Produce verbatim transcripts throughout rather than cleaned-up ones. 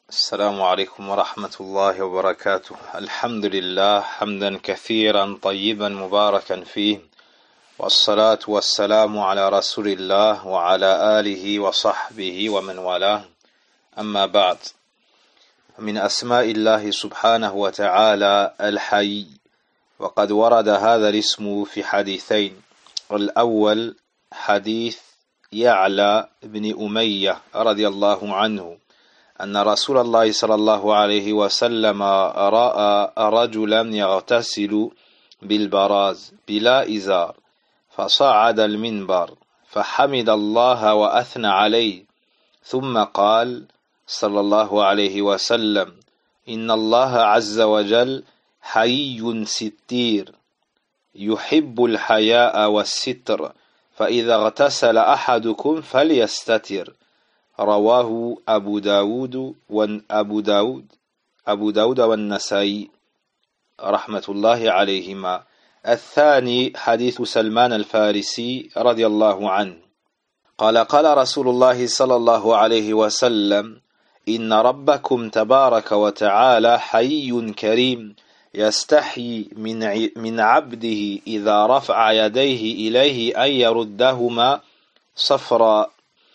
السلام عليكم ورحمة الله وبركاته. الحمد لله حمدا كثيرا طيبا مباركا فيه، والصلاة والسلام على رسول الله وعلى آله وصحبه ومن والاه. أما بعد، من أسماء الله سبحانه وتعالى الحي، وقد ورد هذا الاسم في حديثين. الأول حديث يعلى بن أمية رضي الله عنه أن رسول الله صلى الله عليه وسلم رأى رجلا يغتسل بالبراز بلا إزار، فصعد المنبر فحمد الله وأثنى عليه، ثم قال صلى الله عليه وسلم: إن الله عز وجل حيي ستير يحب الحياء والستر، فإذا اغتسل أحدكم فليستتر. رواه أبو داود وأبو داود أبو داود والنسائي رحمة الله عليهما. الثاني حديث سلمان الفارسي رضي الله عنه قال: قال رسول الله صلى الله عليه وسلم: إن ربكم تبارك وتعالى حي كريم يستحي من من عبده إذا رفع يديه إليه أن يردهما صفراء.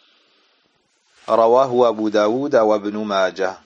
رواه أبو داود وابن ماجه.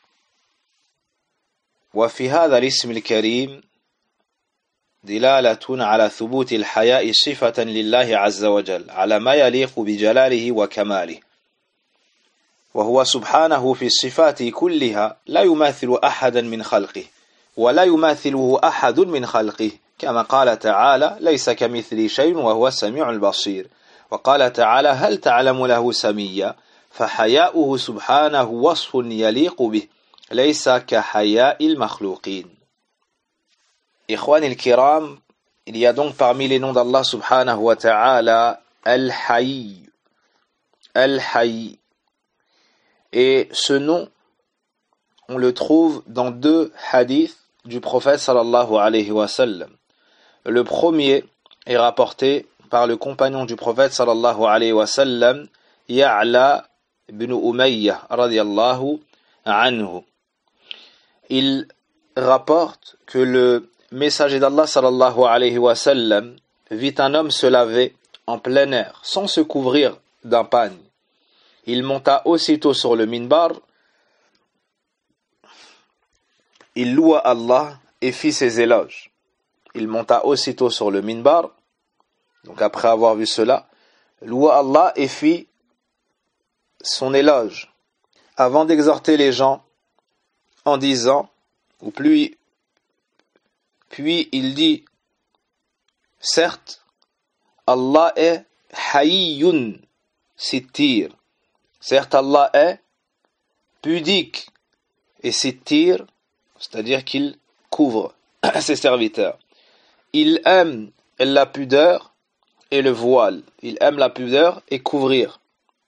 وفي هذا الاسم الكريم دلالة على ثبوت الحياء صفة لله عز وجل على ما يليق بجلاله وكماله، وهو سبحانه في الصفات كلها لا يماثل أحدا من خلقه ولا يماثله أحد من خلقه، كما قال تعالى: ليس كمثل شيء وهو السميع البصير. وقال تعالى: هل تعلم له سميا؟ فحياؤه سبحانه وصف يليق به، ليس كحياء المخلوقين. إخواني الكرام, il y a donc parmi les noms d'Allah subhanahu wa ta'ala Al-Hayy, Al-Hayy. Et ce nom, on le trouve dans deux hadiths du prophète sallallahu alayhi wa sallam. Le premier est rapporté par le compagnon du prophète sallallahu alayhi wa sallam, Ya'la ibn Umayya radiyallahu anhu. Il rapporte que le messager d'Allah sallallahu alayhi wa sallam vit un homme se laver en plein air sans se couvrir d'un pagne. Il monta aussitôt sur le minbar, il loua Allah et fit ses éloges. Il monta aussitôt sur le minbar, donc après avoir vu cela, loua Allah et fit son éloge, avant d'exhorter les gens en disant, ou plus, puis il dit: certes, Allah est hayyun sittir, certes Allah est pudique et sittir, c'est-à-dire qu'il couvre ses serviteurs. Il aime la pudeur et le voile, il aime la pudeur et couvrir.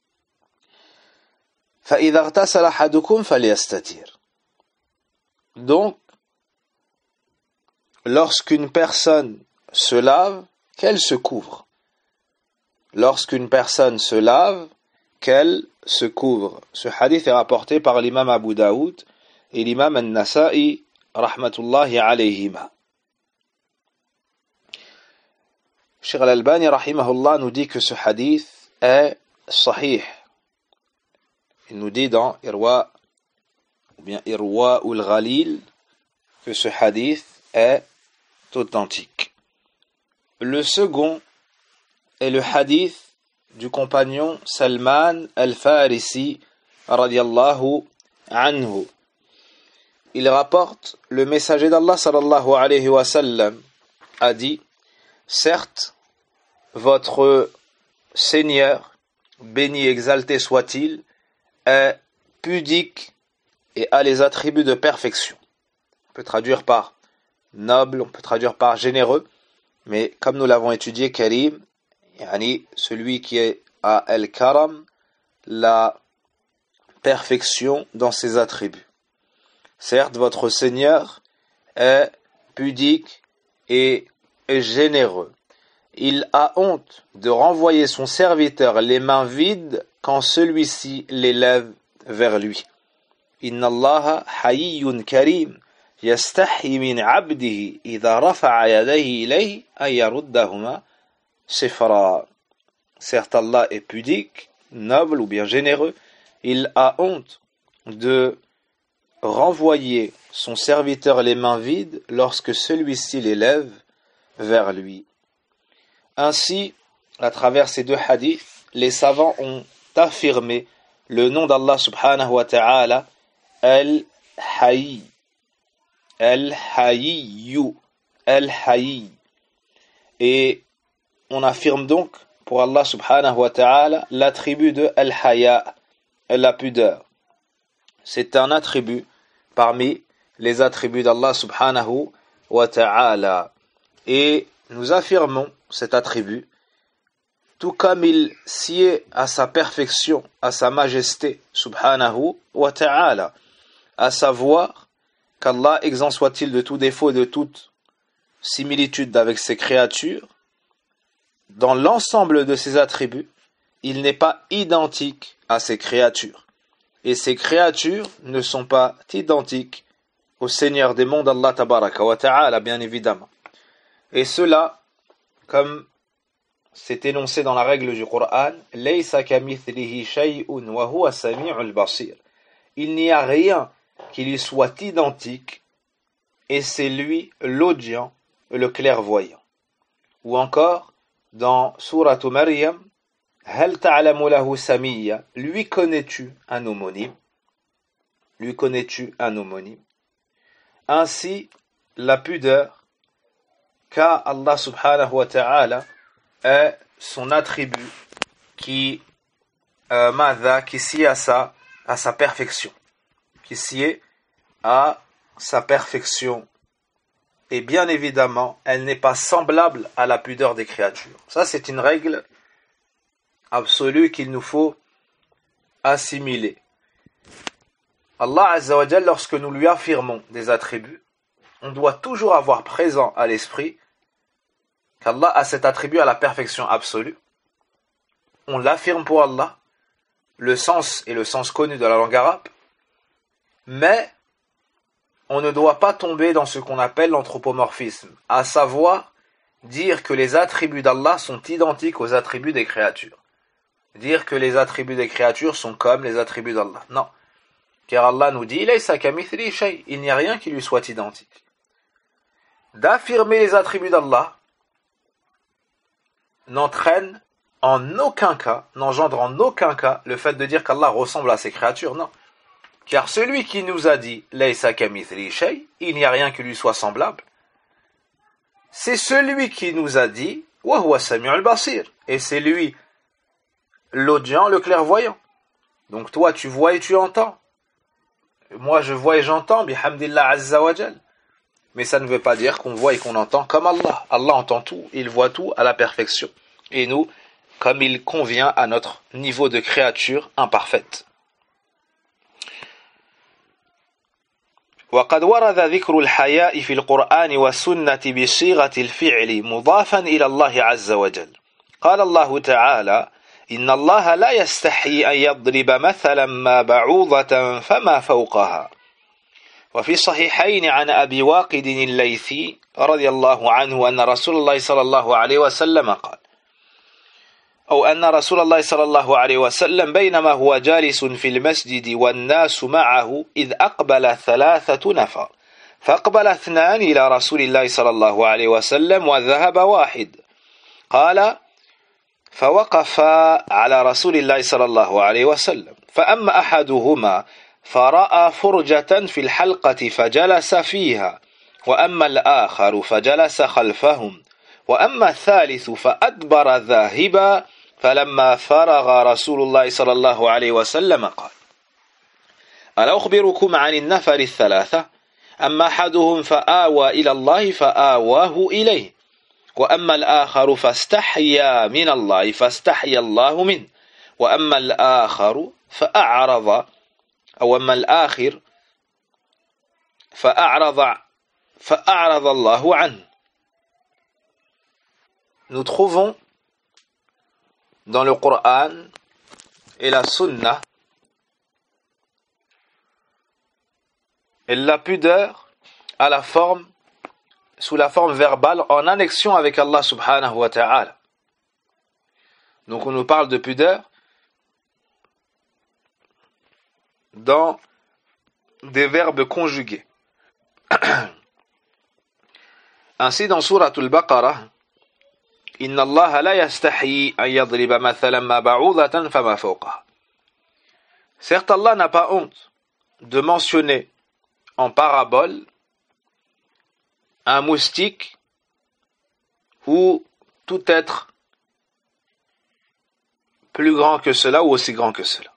فَإِذَا اغْتَسَلَ أَحَدُكُمْ فَلْيَسْتَتِرْ. Donc, lorsqu'une personne se lave, qu'elle se couvre. Lorsqu'une personne se lave, qu'elle se couvre. Ce hadith est rapporté par l'imam Abu Daoud et l'imam An-Nasa'i rahmatullahi alayhima. Cheikh Al-Albani rahimahullah nous dit que ce hadith est sahih. Il nous dit dans Irwa ou bien Irwa ul Ghalil que ce hadith est authentique. Le second est le hadith du compagnon Salman al-Farisi radiyallahu anhu. Il rapporte: le messager d'Allah sallallahu alayhi wa sallam a dit: certes, votre Seigneur, béni et exalté soit-il, est pudique et a les attributs de perfection. On peut traduire par noble, on peut traduire par généreux, mais comme nous l'avons étudié, Karim, yani celui qui est à Al-Karam, la perfection dans ses attributs. Certes, votre Seigneur est pudique et généreux. Il a honte de renvoyer son serviteur les mains vides quand celui-ci l'élève vers lui. Inna Allah hayyun karim yastahi min abdihi idha rafa'a yadayhi ilayhi an yaruddahuma sifra. Certes, Allah est pudique, noble ou bien généreux. Il a honte de renvoyer son serviteur les mains vides lorsque celui-ci les lève vers lui. Ainsi, à travers ces deux hadiths, les savants ont affirmé le nom d'Allah subhanahu wa ta'ala, Al-Hayy, Al-Hayyu, Al-Hayy. Et on affirme donc pour Allah subhanahu wa ta'ala l'attribut de Al-Haya, la pudeur. C'est un attribut parmi les attributs d'Allah subhanahu wa ta'ala. Et nous affirmons cet attribut tout comme il sied à sa perfection, à sa majesté subhanahu wa ta'ala, à savoir qu'Allah, exempt soit-il de tout défaut et de toute similitude avec ses créatures, dans l'ensemble de ses attributs, il n'est pas identique à ses créatures. Et ces créatures ne sont pas identiques au Seigneur des mondes, Allah tabaraka wa ta'ala, bien évidemment. Et cela, comme c'est énoncé dans la règle du Coran, Laysa kamithlihi shay'un wa huwa as-sami'ul basir. Il n'y a rien qui lui soit identique, et c'est lui l'audient, le clairvoyant. Ou encore, dans Sourate Maryam, Hal ta'lamu lahu samiyya, lui connais-tu un homonyme? Lui connais-tu un homonyme? Ainsi, la pudeur qu'a Allah subhanahu wa ta'ala est son attribut qui euh, madha, qui sied à sa, à sa perfection, qui sied à sa perfection. Et bien évidemment, elle n'est pas semblable à la pudeur des créatures. Ça, c'est une règle absolue qu'il nous faut assimiler. Allah Azza wa Jal, lorsque nous lui affirmons des attributs, on doit toujours avoir présent à l'esprit qu'Allah a cet attribut à la perfection absolue. On l'affirme pour Allah, le sens est le sens connu de la langue arabe, mais on ne doit pas tomber dans ce qu'on appelle l'anthropomorphisme, à savoir dire que les attributs d'Allah sont identiques aux attributs des créatures. Dire que les attributs des créatures sont comme les attributs d'Allah. Non. Car Allah nous dit, Laysa kamithlihi shay', il n'y a rien qui lui soit identique. D'affirmer les attributs d'Allah n'entraîne en aucun cas, n'engendre en aucun cas le fait de dire qu'Allah ressemble à ses créatures, non. Car celui qui nous a dit Laysa kamithlihi shay', il n'y a rien qui lui soit semblable, c'est celui qui nous a dit Wa huwa as-sami'ul basir, et c'est lui l'audient, le clairvoyant. Donc toi tu vois et tu entends. Moi je vois et j'entends, bihamdillah azza wa jal. Mais ça ne veut pas dire qu'on voit et qu'on entend comme Allah. Allah entend tout, il voit tout à la perfection. Et nous, comme il convient à notre niveau de créature imparfaite. وقد ورد ذكر الحياء في القرآن والسنة بصيغة الفعل مضافا إلى الله عز وجل. قال الله تعالى: إن الله لا يستحي أن يضرب مثلا ما بعوضة فما فوقها. وفي الصحيحين عن أبي واقد الليثي رضي الله عنه أن رسول الله صلى الله عليه وسلم قال أو أن رسول الله صلى الله عليه وسلم بينما هو جالس في المسجد والناس معه إذ أقبل ثلاثة نفر فأقبل اثنان إلى رسول الله صلى الله عليه وسلم وذهب واحد قال فوقف على رسول الله صلى الله عليه وسلم فأما أحدهما فرأى فرجة في الحلقة فجلس فيها وأما الآخر فجلس خلفهم وأما الثالث فأدبر ذاهبا فلما فرغ رسول الله صلى الله عليه وسلم قال ألا أخبركم عن النفر الثلاثة أما أحدهم فآوى إلى الله فآواه إليه وأما الآخر فاستحيا من الله فاستحيا الله منه وأما الآخر فأعرض أو أما الآخر فأعرض فأعرض الله عنه. Nous trouvons dans le Coran et la Sunna la pudeur a la forme, sous la forme verbale, en annexion avec Allah subhanahu wa ta'ala. Donc on nous parle de pudeur dans des verbes conjugués. Ainsi dans Surat al-Baqarah, Inna Allah la yastahi an yadriba mathalan ma ba'udatan fama fawqaha. Certes, Allah n'a pas honte de mentionner en parabole un moustique ou tout être plus grand que cela ou aussi grand que cela.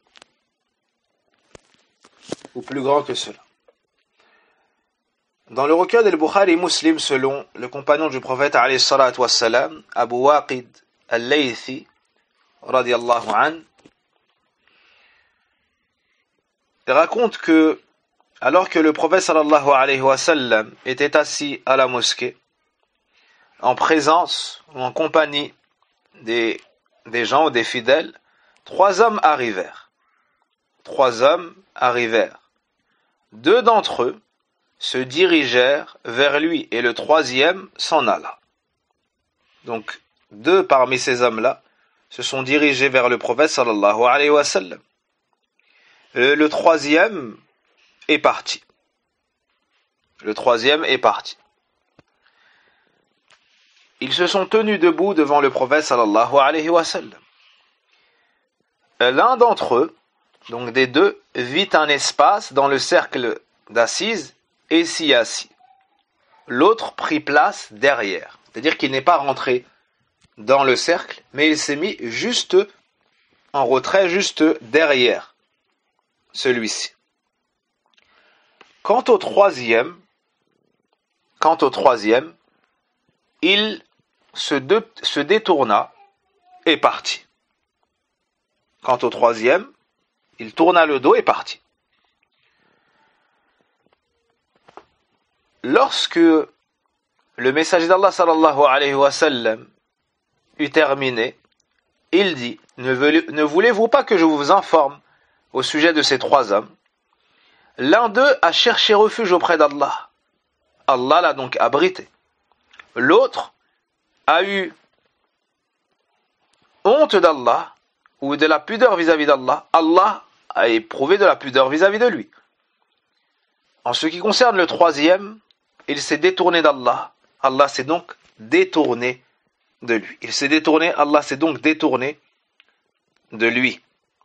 Ou plus grand que cela. Dans le recueil d'Al-Bukhari Muslim, selon le compagnon du prophète alayhi salatu wassalam, Abu Waqid al-Laythi, radiyallahu an, il raconte que, alors que le prophète sallallahu alayhi wa sallam était assis à la mosquée, en présence ou en compagnie des, des gens ou des fidèles, trois hommes arrivèrent. Trois hommes arrivèrent. Deux d'entre eux se dirigèrent vers lui et le troisième s'en alla. Donc, deux parmi ces hommes-là se sont dirigés vers le prophète sallallahu alayhi wa sallam. Le, le troisième est parti. Le troisième est parti. Ils se sont tenus debout devant le prophète sallallahu alayhi wa sallam. L'un d'entre eux, donc des deux, vit un espace dans le cercle d'assises et s'y assit. L'autre prit place derrière. C'est-à-dire qu'il n'est pas rentré dans le cercle, mais il s'est mis juste en retrait, juste derrière celui-ci. Quant au troisième, quant au troisième, il se, de, se détourna et partit. Quant au troisième, il tourna le dos et partit. Lorsque le messager d'Allah sallallahu alayhi wa sallam eut terminé, il dit, ne, ne voulez-vous pas que je vous informe au sujet de ces trois hommes? L'un d'eux a cherché refuge auprès d'Allah. Allah l'a donc abrité. L'autre a eu honte d'Allah ou de la pudeur vis-à-vis d'Allah. Allah a éprouvé de la pudeur vis-à-vis de lui. En ce qui concerne le troisième, il s'est détourné d'Allah. Allah s'est donc détourné de lui. Il s'est détourné, Allah s'est donc détourné de lui.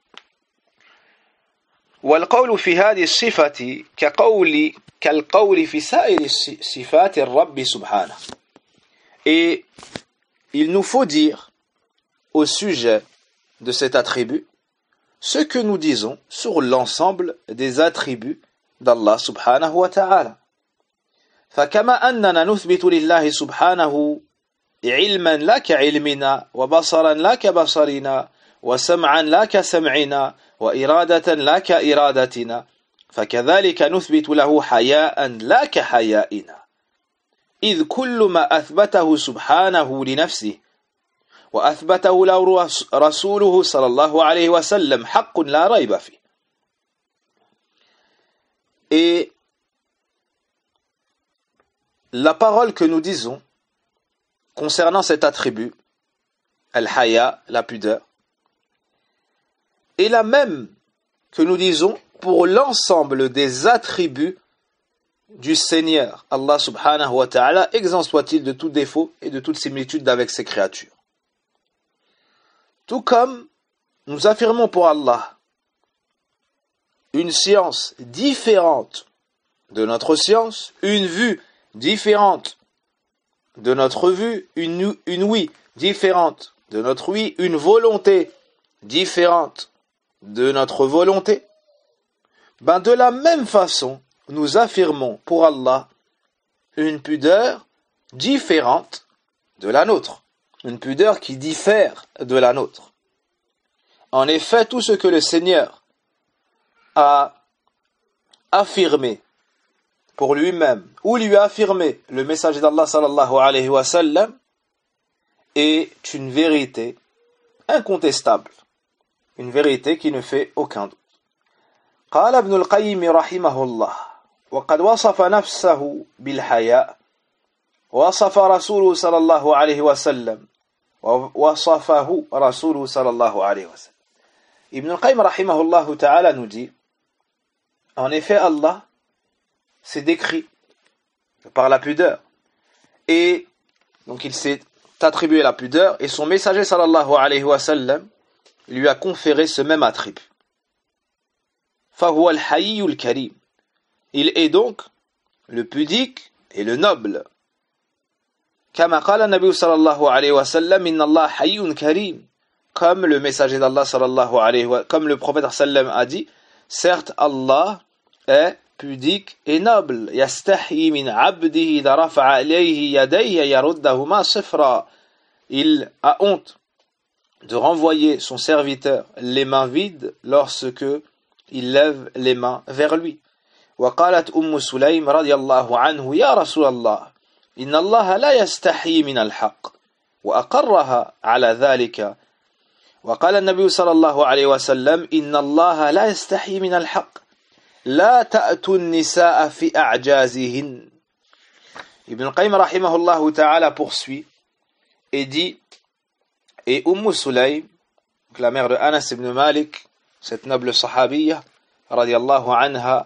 والقول في هذه الصفة كقول كالقول في سائر صفات الرب سبحانه. Et il nous faut dire au sujet de cet attribut ce que nous disons sur l'ensemble des attributs d'Allah subhanahu wa ta'ala. فكما أننا نثبت لله سبحانه علما لا كعلمنا وبصرا لا كبصرنا وسمعا لا كسمعنا وإرادة لا كإرادتنا فكذلك نثبت له حياء لا كحيائنا إذ كل ما أثبته سبحانه لنفسه وأثبته له رسوله صلى الله عليه وسلم حق لا ريب فيه. Et la parole que nous disons concernant cet attribut, al-haya, la pudeur, est la même que nous disons pour l'ensemble des attributs du Seigneur, Allah subhanahu wa ta'ala, exempt soit-il de tout défaut et de toute similitude avec ses créatures. Tout comme nous affirmons pour Allah une science différente de notre science, une vue différente de notre vue, une, une ouïe différente de notre ouïe, une volonté différente de notre volonté, ben de la même façon, nous affirmons pour Allah une pudeur différente de la nôtre, une pudeur qui diffère de la nôtre. En effet, tout ce que le Seigneur a affirmé pour lui-même, ou lui a affirmé le messager d'Allah sallallahu alayhi wa sallam, est une vérité incontestable, une vérité qui ne fait aucun doute. قال ابن القيم رحمه الله وقد وصف نفسه بالحياء وصف رسوله صلى الله عليه وسلم ووصفه رسوله صلى الله عليه وسلم. Ibn al-Qayyim rahimahullah ta'ala nous dit, en effet Allah s'est décrit par la pudeur, et donc il s'est attribué la pudeur, et son messager sallallahu alayhi wa sallam lui a conféré ce même attribut. فهو الحي الكريم, il est donc le pudique et le noble. كما قال النبي صلى الله عليه وسلم إن الله حي كريم, comme le messager d'Allah sallallahu alayhi wa, comme le prophète sallam a dit, certes Allah est pudique et noble. يستحي من عبده إذا رفع إليه يديه يردهما صفرا, il a honte de renvoyer son serviteur les mains vides lorsque il lève les mains vers lui. وقالت أم سليم رضي الله عنه يا رسول الله إن الله لا يستحي من الحق, وأقرها على ذلك. وقال النبي صلى الله عليه وسلم إن الله لا يستحي من الحق لا تأتوا النساء في أعجازهن. Ibn al-Qayyim rahimahullah ta'ala poursuit et dit, et Umm Sulaym, la mère de Anas ibn Malik, cette noble sahabiyya radiyallahu anha,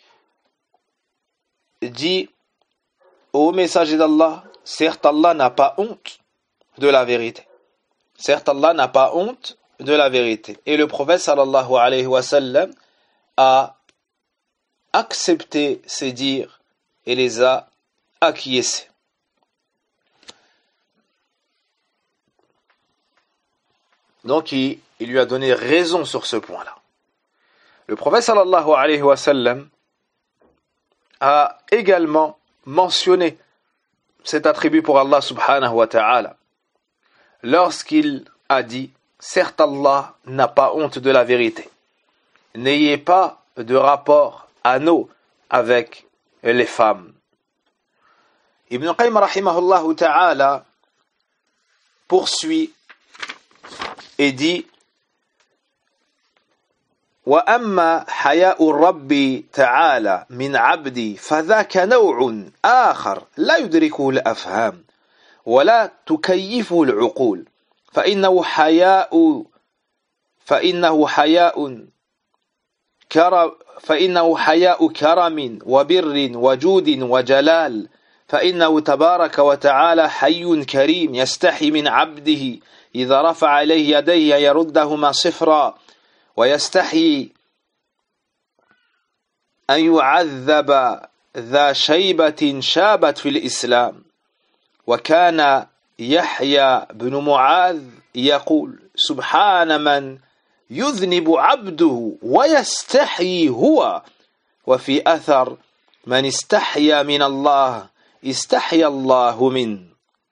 dit au messager d'Allah, certes Allah n'a pas honte de la vérité. Certes Allah n'a pas honte de la vérité. Et le prophète sallallahu alayhi wa sallam a accepté ces dires et les a acquiescés. Donc il, il lui a donné raison sur ce point-là. Le prophète sallallahu alayhi wa sallam a également mentionné cet attribut pour Allah subhanahu wa ta'ala lorsqu'il a dit, certes Allah n'a pas honte de la vérité. N'ayez pas de rapport anneau avec les femmes. Ibn Qayyim rahimahullah ta'ala poursuit et dit, وأما حياء الرب تعالى من عبدي فذاك نوع آخر لا يدركه الأفهام ولا تكيفه العقول فإنه حياء فإنه حياء كرم فإنه حياء كرم وبر وجود وجلال فإنه تبارك وتعالى حي كريم يستحي من عبده إذا رفع إليه يديه يردهما صفرا ويستحي أن يعذب ذا شيبة شابت في الإسلام. وكان يحيى بن معاذ يقول سبحان من يذنب عبده ويستحيي هو, وفي أثر من استحيا من الله استحيا الله منه.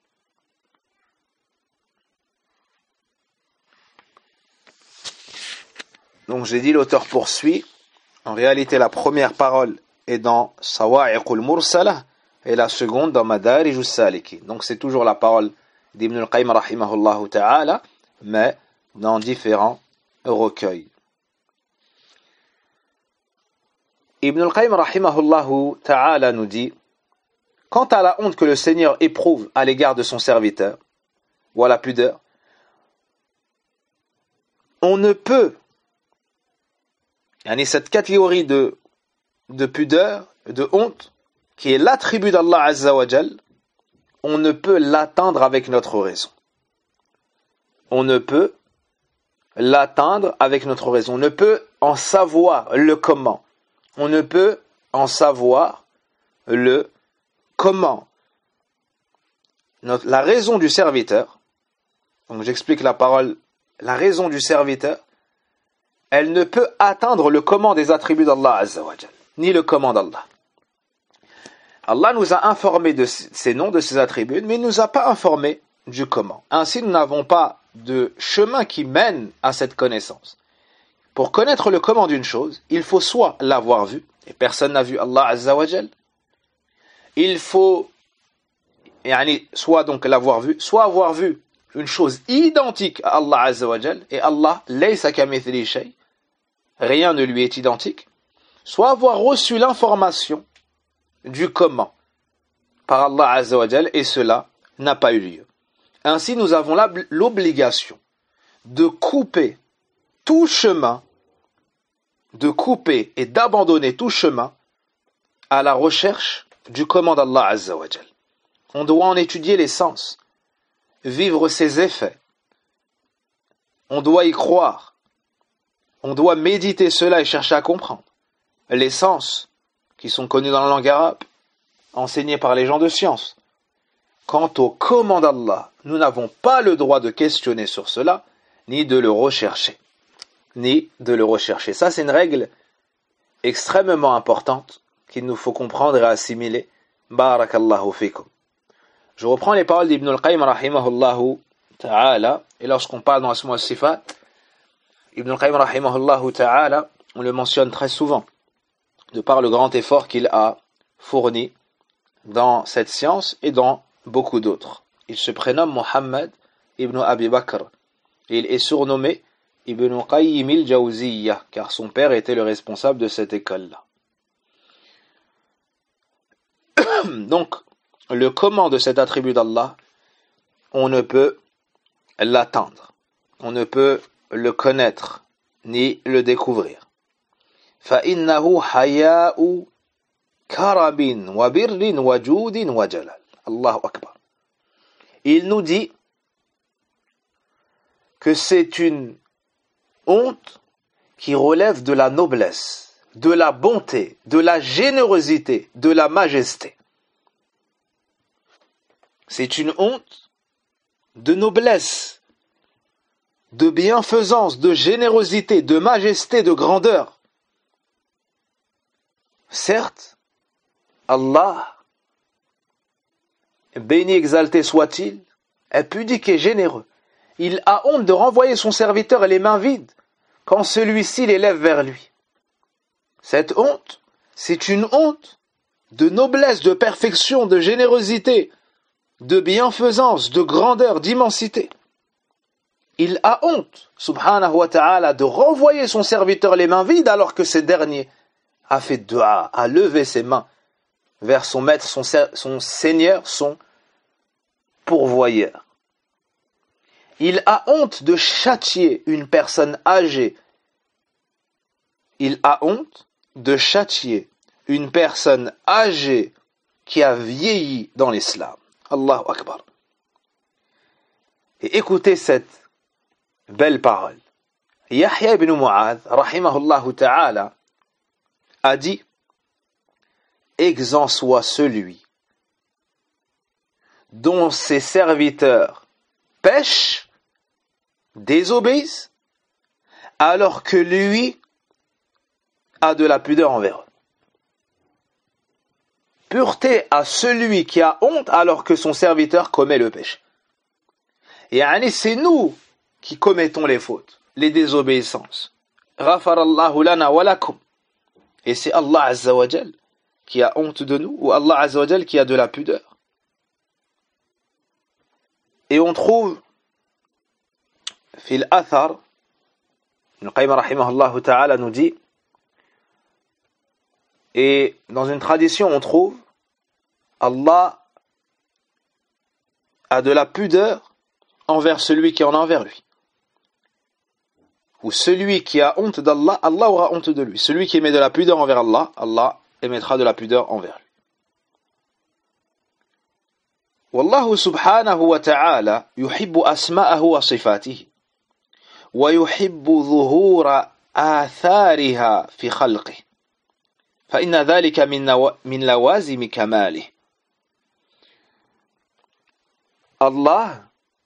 Donc j'ai dit, l'auteur poursuit. En réalité, la première parole est dans Sawa'iq al-Mursala et la seconde dans Madarij al-Saliki. Donc c'est toujours la parole d'Ibn al-Qayyim rahimahullah ta'ala, mais dans différents recueils. Ibn al-Qayyim rahimahullah ta'ala nous dit, quant à la honte que le Seigneur éprouve à l'égard de son serviteur, ou à la pudeur, on ne peut, yani cette catégorie de, de pudeur, de honte, qui est l'attribut d'Allah Azza wa Jal, on ne peut l'atteindre avec notre raison. On ne peut l'atteindre avec notre raison. On ne peut en savoir le comment. On ne peut en savoir le comment. Notre, la raison du serviteur, donc j'explique la parole, la raison du serviteur, elle ne peut atteindre le comment des attributs d'Allah Azza wa Jal, ni le comment d'Allah. Allah nous a informés de ces noms, de ces attributs, mais il ne nous a pas informés du comment. Ainsi, nous n'avons pas de chemin qui mène à cette connaissance. Pour connaître le comment d'une chose, il faut soit l'avoir vu, et personne n'a vu Allah Azza wa Jal. Il faut yani, soit donc l'avoir vu, soit avoir vu une chose identique à Allah Azza wa Jal, et Allah, laysa kamithli shay, rien ne lui est identique, soit avoir reçu l'information du comment par Allah Azza wa Jal, et cela n'a pas eu lieu. Ainsi, nous avons l'obligation de couper tout chemin, de couper et d'abandonner tout chemin à la recherche du comment d'Allah Azza wa Jal. On doit en étudier les sens, vivre ses effets. On doit y croire. On doit méditer cela et chercher à comprendre. Les sens qui sont connus dans la langue arabe, enseignés par les gens de science. Quant au comment d'Allah, nous n'avons pas le droit de questionner sur cela, ni de le rechercher. Ni de le rechercher. Ça, c'est une règle extrêmement importante qu'il nous faut comprendre et assimiler. Barakallahu fikum. Je reprends les paroles d'Ibn al-Qayyim rahimahullahu ta'ala, et lorsqu'on parle dans Asma al-Sifat, Ibn al-Qayyim rahimahullahu ta'ala, on le mentionne très souvent, de par le grand effort qu'il a fourni dans cette science et dans beaucoup d'autres. Il se prénomme Muhammad ibn Abi Bakr. Il est surnommé Ibn Qayyim al-Jawziyya, car son père était le responsable de cette école-là. Donc, le comment de cet attribut d'Allah, on ne peut l'atteindre, on ne peut le connaître, ni le découvrir. فَإِنَّهُ حَيَاءُ كَرَبٍ وَبِرٍ وَجُودٍ وَجَلَالٍ. Allahu Akbar. Il nous dit que c'est une honte qui relève de la noblesse, de la bonté, de la générosité, de la majesté. C'est une honte de noblesse, de bienfaisance, de générosité, de majesté, de grandeur. Certes, Allah, béni exalté soit-il, est pudique et généreux. Il a honte de renvoyer son serviteur les mains vides quand celui-ci l'élève vers lui. Cette honte, c'est une honte de noblesse, de perfection, de générosité, de bienfaisance, de grandeur, d'immensité. Il a honte, subhanahu wa ta'ala, de renvoyer son serviteur les mains vides alors que ce dernier a fait dua, a levé ses mains vers son maître, son, son Seigneur, son pourvoyeur. Il a honte de châtier une personne âgée. Il a honte de châtier une personne âgée qui a vieilli dans l'islam. Allahu Akbar. Et écoutez cette belle parole. Yahya ibn Mu'adh, rahimahullahu ta'ala, a dit: exempt soit celui dont ses serviteurs pêchent, désobéissent, alors que lui a de la pudeur envers eux. Pureté à celui qui a honte alors que son serviteur commet le péché. Et c'est nous qui commettons les fautes, les désobéissances. Ghafarallahu lana wa lakum. Et c'est Allah Azza wa Jal qui a honte de nous, ou Allah Azza wa Jal qui a de la pudeur. Et on trouve fil athar, Ibn Qayyim rahimahullah ta'ala nous dit, et dans une tradition on trouve Allah a de la pudeur envers celui qui en a envers lui. Ou celui qui a honte d'Allah, Allah aura honte de lui. Celui qui émet de la pudeur envers Allah, Allah émettra de la pudeur envers lui. Wallahu subhanahu wa ta'ala yuhibbu asma'ahu wa sifatihi wa yuhibbu dhuhura athariha fi khalqihi fa inna dhalika min lawazimi kamalihi. Allah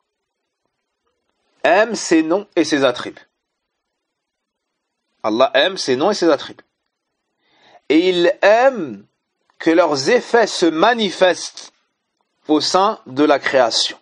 aime ses noms et ses attributs. Allah aime ses noms et ses attributs. Et il aime que leurs effets se manifestent au sein de la création.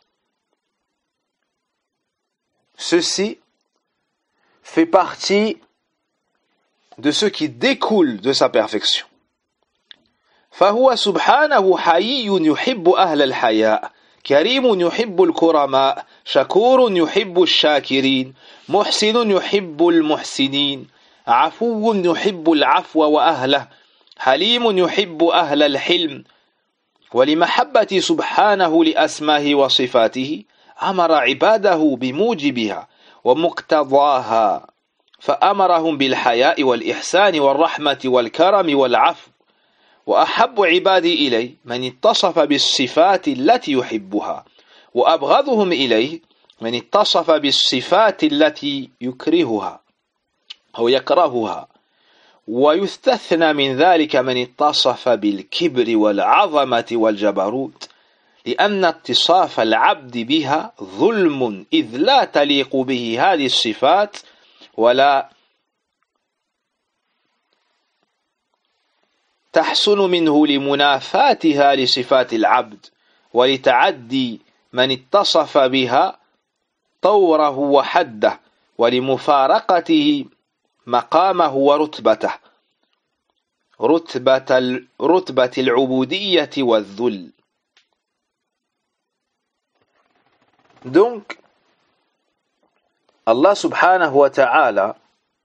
Ceci fait partie de ce qui découle de sa perfection. فهو سبحانه حيي يحب أهل الحياء كريم يحب الكرماء شكور يحب الشاكرين محسن يحب المحسنين عفو يحب العفو وأهله حليم يحب أهل الحلم ولمحبة سبحانه لأسمائه وصفاته أمر عباده بموجبها ومقتضاها فأمرهم بالحياء والإحسان والرحمة والكرم والعفو وأحب عبادي إليه من اتصف بالصفات التي يحبها وأبغضهم إليه من اتصف بالصفات التي يكرهها أو يكرهها ويستثنى من ذلك من اتصف بالكبر والعظمة والجبروت لأن اتصاف العبد بها ظلم إذ لا تليق به هذه الصفات ولا تحسن منه لمنافاتها لصفات العبد ولتعدي من اتصف بها طوره وحده ولمفارقته مقامه ورتبته رتبة رتبة العبودية والذل. Donc, Allah subhanahu wa ta'ala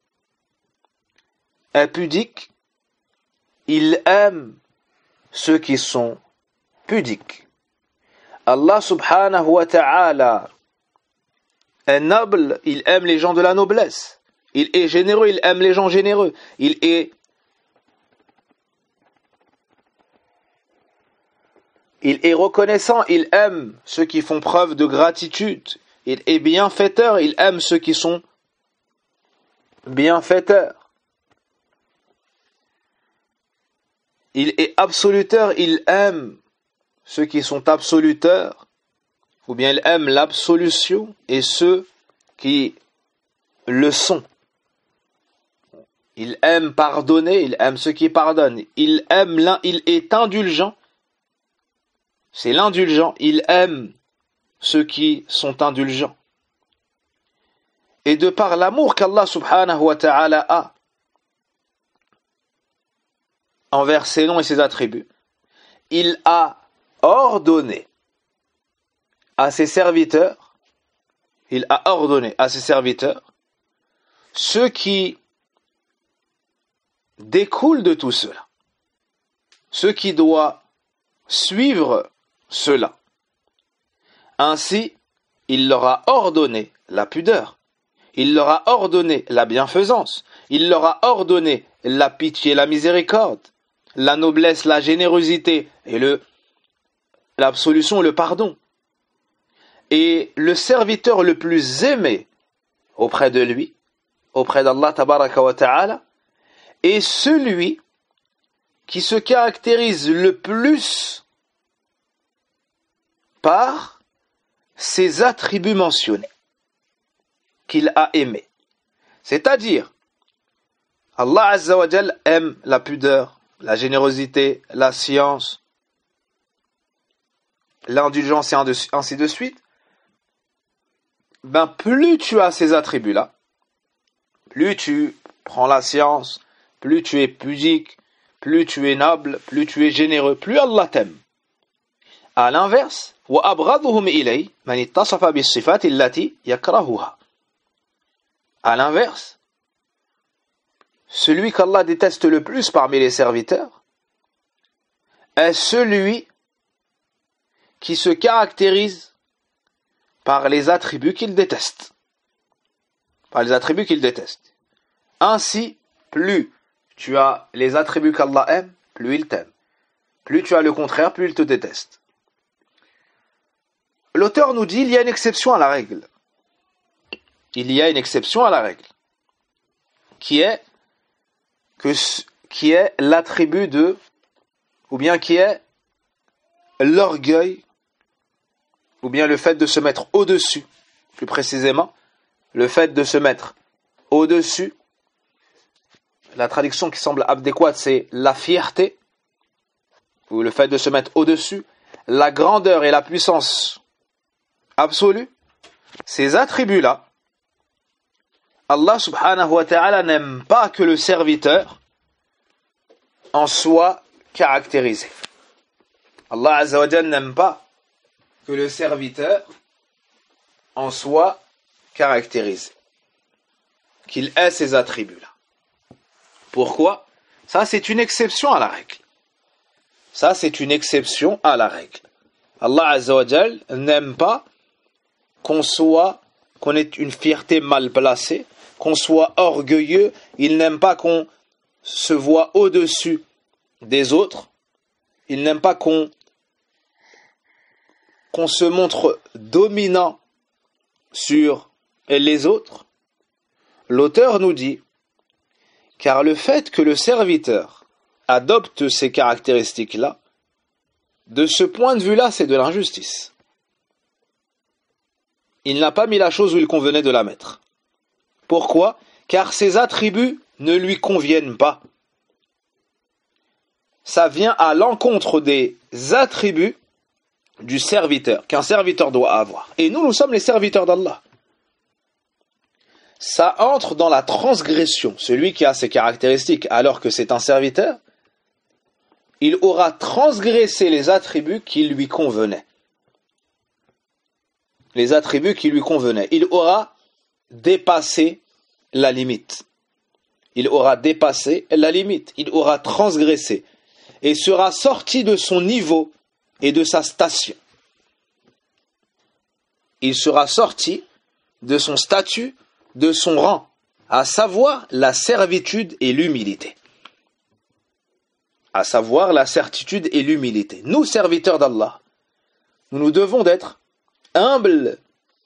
est pudique, il aime ceux qui sont pudiques. Allah subhanahu wa ta'ala est noble, il aime les gens de la noblesse. Il est généreux, il aime les gens généreux. Il est Il est reconnaissant, il aime ceux qui font preuve de gratitude. Il est bienfaiteur, il aime ceux qui sont bienfaiteurs. Il est absoluteur, il aime ceux qui sont absoluteurs. Ou bien il aime l'absolution et ceux qui le sont. Il aime pardonner, il aime ceux qui pardonnent. Il aime l'un, il est indulgent. C'est l'indulgent, il aime ceux qui sont indulgents. Et de par l'amour qu'Allah subhanahu wa ta'ala a envers ses noms et ses attributs, il a ordonné à ses serviteurs, il a ordonné à ses serviteurs ce qui découle de tout cela, ce qui doit suivre cela. Ainsi, il leur a ordonné la pudeur, il leur a ordonné la bienfaisance, il leur a ordonné la pitié, la miséricorde, la noblesse, la générosité et le l'absolution, le pardon. Et le serviteur le plus aimé auprès de lui, auprès d'Allah tabaraka wa ta'ala, est celui qui se caractérise le plus par ses attributs mentionnés qu'il a aimés. C'est-à-dire, Allah Azza wa Jal aime la pudeur, la générosité, la science, l'indulgence et ainsi de suite. Ben, plus tu as ces attributs-là, plus tu prends la science, plus tu es pudique, plus tu es noble, plus tu es généreux, plus Allah t'aime. À l'inverse, وَأَبْغَضُهُمْ إِلَيْهِ مَنِ اتصف بالصفات التي يكرهها. À l'inverse, celui qu'Allah déteste le plus parmi les serviteurs est celui qui se caractérise par les attributs qu'il déteste. Par les attributs qu'il déteste. Ainsi, plus tu as les attributs qu'Allah aime, plus il t'aime. Plus tu as le contraire, plus il te déteste. L'auteur nous dit, il y a une exception à la règle. Il y a une exception à la règle. Qui est, que, qui est l'attribut de, ou bien qui est l'orgueil, ou bien le fait de se mettre au-dessus, plus précisément, le fait de se mettre au-dessus. La traduction qui semble adéquate, c'est la fierté, ou le fait de se mettre au-dessus, la grandeur et la puissance absolue. Ces attributs-là, Allah subhanahu wa ta'ala n'aime pas que le serviteur en soit caractérisé. Allah azza wa jalla n'aime pas que le serviteur en soit caractérisé, qu'il ait ces attributs-là. Pourquoi? Ça, c'est une exception à la règle. Ça, c'est une exception à la règle. Allah Azza wa Jal n'aime pas qu'on soit, qu'on ait une fierté mal placée, qu'on soit orgueilleux. Il n'aime pas qu'on se voit au-dessus des autres. Il n'aime pas qu'on qu'on se montre dominant sur les autres. L'auteur nous dit, car le fait que le serviteur adopte ces caractéristiques-là, de ce point de vue-là, c'est de l'injustice. Il n'a pas mis la chose où il convenait de la mettre. Pourquoi? Car ces attributs ne lui conviennent pas. Ça vient à l'encontre des attributs du serviteur, qu'un serviteur doit avoir. Et nous, nous sommes les serviteurs d'Allah. Ça entre dans la transgression. Celui qui a ces caractéristiques alors que c'est un serviteur, il aura transgressé les attributs qui lui convenaient. Les attributs qui lui convenaient. Il aura dépassé la limite. Il aura dépassé la limite. Il aura transgressé. Et sera sorti de son niveau et de sa station. Il sera sorti de son statut, de son rang, à savoir la servitude et l'humilité. À savoir la certitude et l'humilité. Nous, serviteurs d'Allah, nous nous devons d'être humbles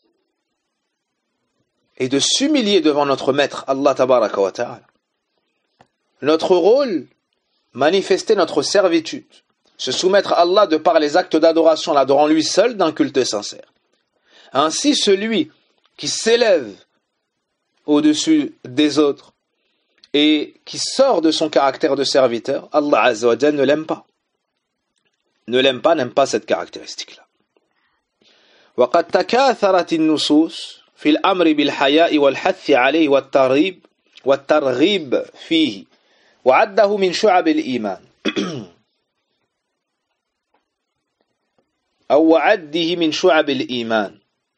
et de s'humilier devant notre maître, Allah tabaraka wa ta'ala. Notre rôle, manifester notre servitude, se soumettre à Allah de par les actes d'adoration, l'adorant lui seul d'un culte sincère. Ainsi, celui qui s'élève au-dessus des autres et qui sort de son caractère de serviteur, Allah Azza wa Jalla ne l'aime pas. Ne l'aime pas, n'aime pas cette caractéristique-là. وقد تكاثرت النصوص في الأمر بالحياء والحث عليه والترغيب والترغيب فيه وعده من شعب الإيمان أو وعده من شعب الإيمان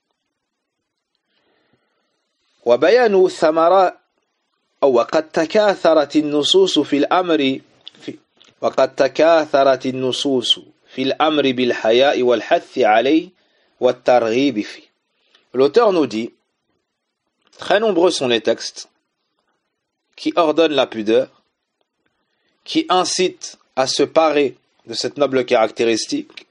وبيان ثمرات أو وقد تكاثرت النصوص في الأمر في وقد تكاثرت النصوص في الأمر بالحياء والحث عليه والترغيب فيه. L'auteur nous dit, très nombreux sont les textes qui ordonnent la pudeur, qui incitent à se parer de cette noble caractéristique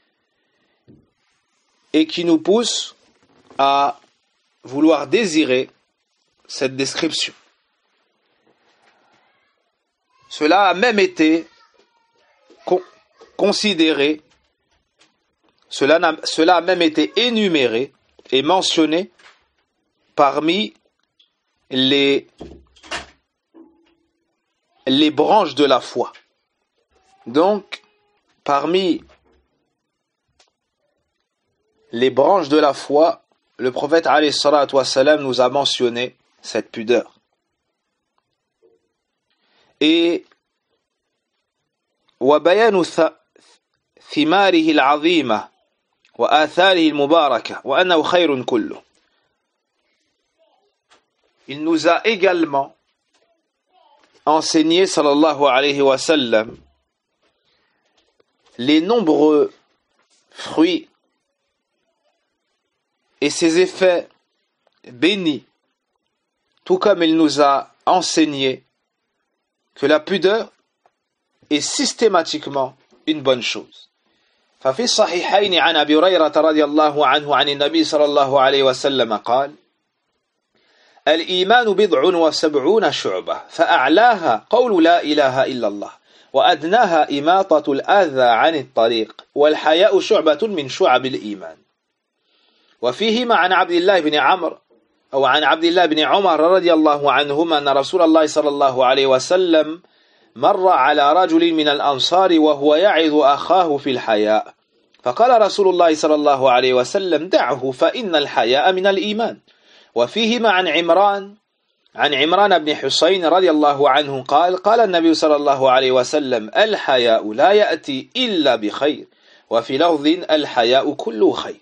et qui nous poussent à vouloir désirer cette description. Cela a même été con- considéré, cela, n'a, cela a même été énuméré et mentionné parmi les, les branches de la foi. Donc, parmi les branches de la foi, le prophète alayhi salatu wassalam nous a mentionné cette pudeur. Et وبيان ثماره العظيمة وآثاره المباركة وأنه خير كله. Il nous a également enseigné sallallahu alayhi wa sallam les nombreux fruits et ses effets bénis, tout comme il nous a enseigné que la pudeur est systématiquement une bonne chose. ففي الصحيحين عن أبي هريرة رضي الله عنه عن النبي صلى الله عليه وسلم قال: الإيمان بضع وسبعون شعبة فأعلاها قول لا إله إلا الله وأدناها إماطة الأذى عن الطريق والحياء شعبة من شعب الإيمان. وفيهما عن عبد الله بن عمرو أو عن عبد الله بن عمر رضي الله عنهما أن رسول الله صلى الله عليه وسلم مر على رجل من الأنصار وهو يعظ أخاه في الحياء فقال رسول الله صلى الله عليه وسلم: دعه فإن الحياء من الإيمان. وفيهما عن عمران عن عمران بن حسين رضي الله عنه قال: قال النبي صلى الله عليه وسلم: الحياء لا يأتي إلا بخير وفي لفظ الحياء كله خير.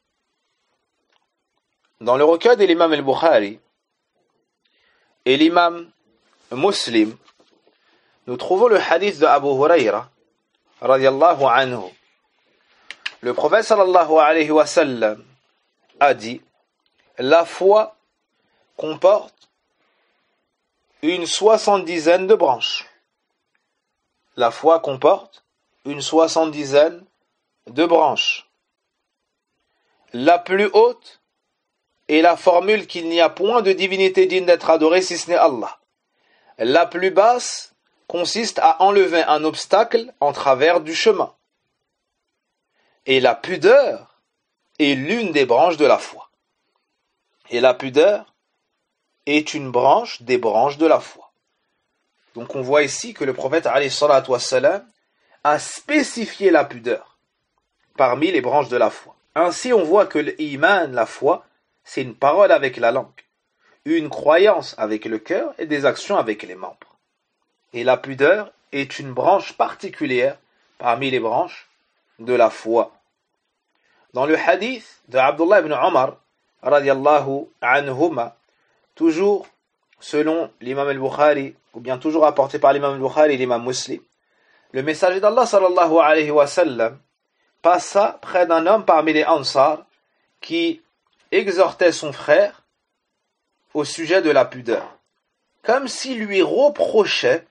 Dans le recueil de l'imam al-Bukhari et l'imam Muslim, nous trouvons le hadith de Abu Huraira, radiyallahu anhu. Le prophète sallallahu alayhi wa sallam a dit, la foi comporte une soixante-dizaine de branches. La foi comporte une soixante-dizaine de branches. La plus haute est la formule qu'il n'y a point de divinité digne d'être adorée si ce n'est Allah. La plus basse consiste à enlever un obstacle en travers du chemin. Et la pudeur est l'une des branches de la foi. Et la pudeur est une branche des branches de la foi. Donc on voit ici que le prophète alayhi salatu wassalam a spécifié la pudeur parmi les branches de la foi. Ainsi on voit que l'iman, la foi, c'est une parole avec la langue, une croyance avec le cœur et des actions avec les membres. Et la pudeur est une branche particulière parmi les branches de la foi. Dans le hadith de Abdullah ibn Omar, radiyallahu anhuma, toujours selon l'imam al-Bukhari, ou bien toujours apporté par l'imam al-Bukhari et l'imam Muslim, le messager d'Allah sallallahu alayhi wa sallam passa près d'un homme parmi les Ansar qui exhortait son frère au sujet de la pudeur, comme s'il lui reprochait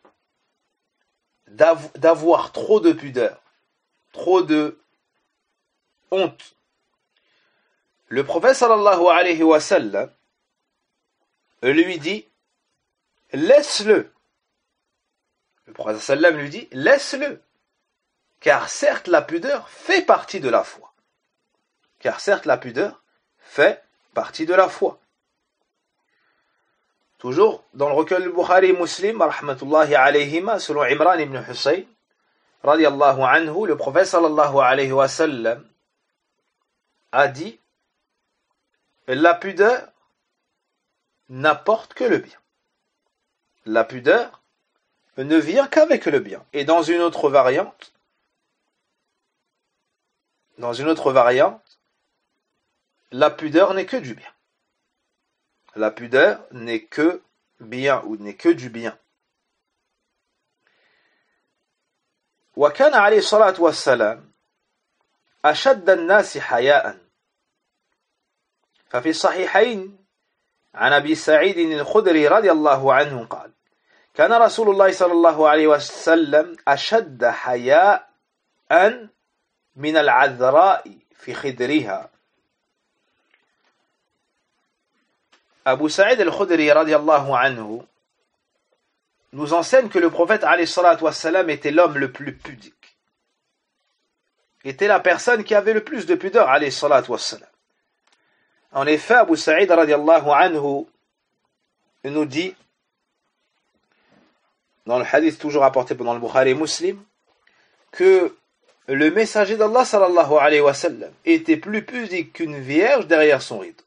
d'avoir trop de pudeur, trop de honte. Le prophète sallallahu alayhi wa sallam lui dit, laisse-le. Le prophète sallam lui dit, laisse-le. Car certes la pudeur fait partie de la foi. Car certes la pudeur fait partie de la foi. Toujours dans le recueil du Bukhari Muslim, rahmatullahi alayhima, selon Imran ibn Husayn, radiyallahu anhu, le prophète sallallahu alayhi wa sallam a dit, la pudeur n'apporte que le bien. La pudeur ne vient qu'avec le bien. Et dans une autre variante, dans une autre variante, la pudeur n'est que du bien. La pudeur n'est que bien ou n'est que du bien. وكان عليه الصلاة والسلام أشد الناس حياء ففي الصحيحين عن أبي سعيد الخدري رضي الله عنه قال كان رسول الله صلى الله عليه وسلم أشد حياء من العذراء في خدرها. Abu Sa'id al-Khudri radiyallahu anhu nous enseigne que le prophète alayhi salatu wassalam était l'homme le plus pudique, était la personne qui avait le plus de pudeur alayhi salatu wassalam. En effet, Abu Sa'id radiyallahu anhu nous dit, dans le hadith toujours rapporté pendant le Bukhari Muslim, que le messager d'Allah sallallahu alayhi wa sallam était plus pudique qu'une vierge derrière son rideau.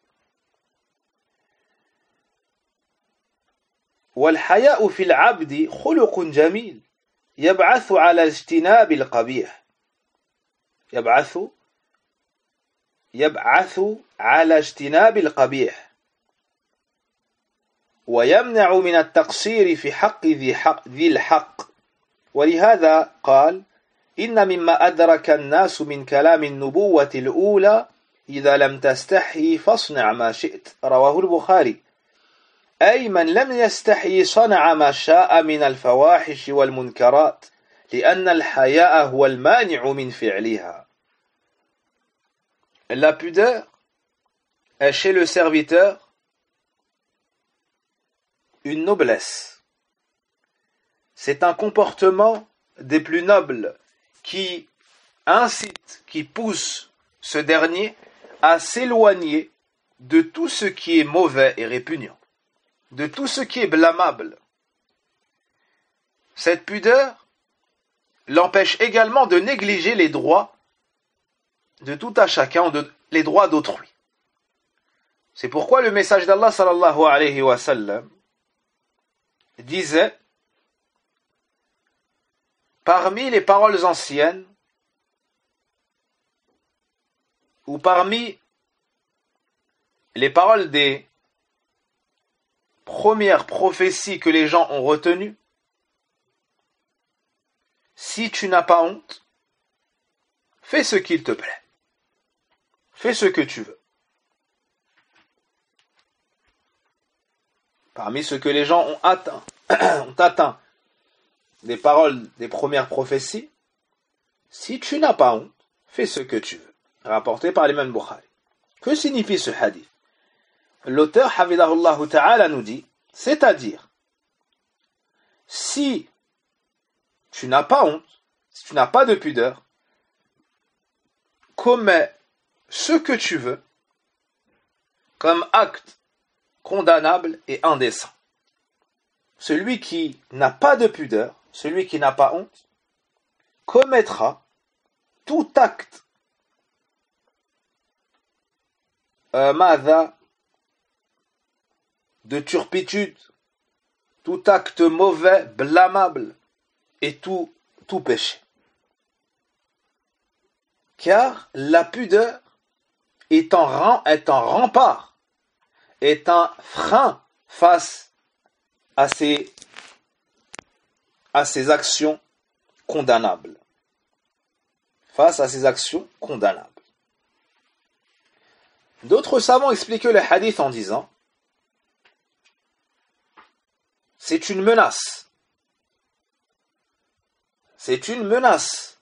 والحياء في العبد خلق جميل يبعث على اجتناب القبيح يبعث يبعث على اجتناب القبيح ويمنع من التقصير في حق ذي حق ذي الحق ولهذا قال إن مما أدرك الناس من كلام النبوة الأولى إذا لم تستحي فاصنع ما شئت رواه البخاري أي من لم يستحي صنع ما شاء من الفواحش والمنكرات لأن الحياء هو المانع من فعلها. La pudeur est chez le serviteur une noblesse. C'est un comportement des plus nobles qui incite, qui pousse ce dernier à s'éloigner de tout ce qui est mauvais et répugnant, de tout ce qui est blâmable. Cette pudeur l'empêche également de négliger les droits de tout à chacun, de, les droits d'autrui. C'est pourquoi le message d'Allah sallallahu alayhi wa sallam disait, parmi les paroles anciennes, ou parmi les paroles des premières prophéties que les gens ont retenues, si tu n'as pas honte, fais ce qu'il te plaît. Fais ce que tu veux. Parmi ce que les gens ont atteint, ont atteint des paroles des premières prophéties, si tu n'as pas honte, fais ce que tu veux. Rapporté par l'imam Bukhari. Que signifie ce hadith? L'auteur, hafidahullah ta'ala, nous dit, c'est-à-dire, si tu n'as pas honte, si tu n'as pas de pudeur, commets ce que tu veux comme acte condamnable et indécent. Celui qui n'a pas de pudeur, celui qui n'a pas honte, commettra tout acte euh, madha, de turpitude, tout acte mauvais, blâmable et tout, tout péché. Car la pudeur est en, rang, est en rempart, est un frein face à ces, à ces actions condamnables. Face à ces actions condamnables. D'autres savants expliquent le hadith en disant c'est une menace. C'est une menace.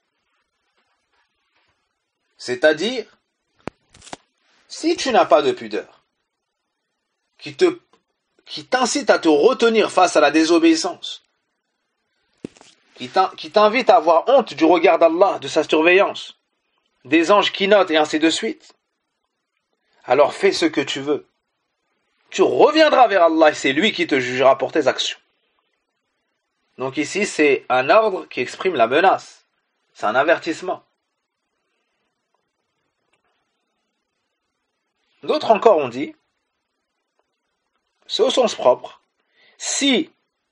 C'est-à-dire, si tu n'as pas de pudeur, qui te, qui t'incite à te retenir face à la désobéissance, qui t'invite à avoir honte du regard d'Allah, de sa surveillance, des anges qui notent et ainsi de suite, alors fais ce que tu veux. Tu reviendras vers Allah et c'est lui qui te jugera pour tes actions. Donc ici, c'est un ordre qui exprime la menace. C'est un avertissement. D'autres encore ont dit, c'est au sens propre, si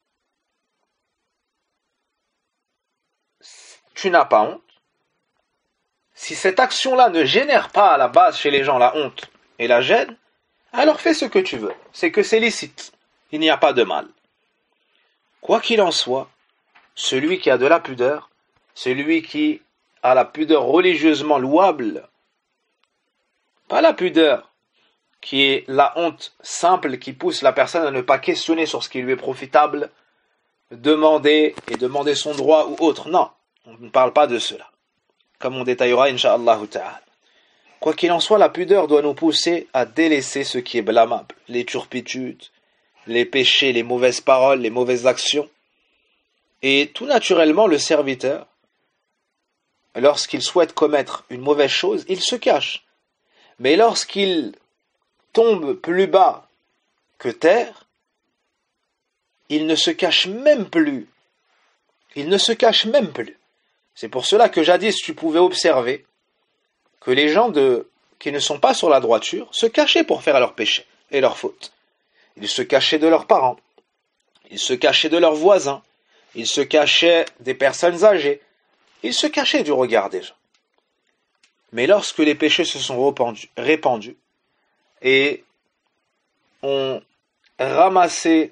tu n'as pas honte, si cette action-là ne génère pas à la base chez les gens la honte et la gêne, alors fais ce que tu veux. C'est que c'est licite. Il n'y a pas de mal. Quoi qu'il en soit, celui qui a de la pudeur, celui qui a la pudeur religieusement louable, pas la pudeur qui est la honte simple qui pousse la personne à ne pas questionner sur ce qui lui est profitable, demander et demander son droit ou autre. Non, on ne parle pas de cela. Comme on détaillera, incha'Allah ta'ala. Quoi qu'il en soit, la pudeur doit nous pousser à délaisser ce qui est blâmable, les turpitudes, les péchés, les mauvaises paroles, les mauvaises actions. Et tout naturellement, le serviteur, lorsqu'il souhaite commettre une mauvaise chose, il se cache. Mais lorsqu'il tombe plus bas que terre, il ne se cache même plus. Il ne se cache même plus. C'est pour cela que jadis tu pouvais observer que les gens de, qui ne sont pas sur la droiture se cachaient pour faire leurs péchés et leurs fautes. Ils se cachaient de leurs parents, ils se cachaient de leurs voisins, ils se cachaient des personnes âgées, ils se cachaient du regard des gens. Mais lorsque les péchés se sont répandus, répandus et ont ramassé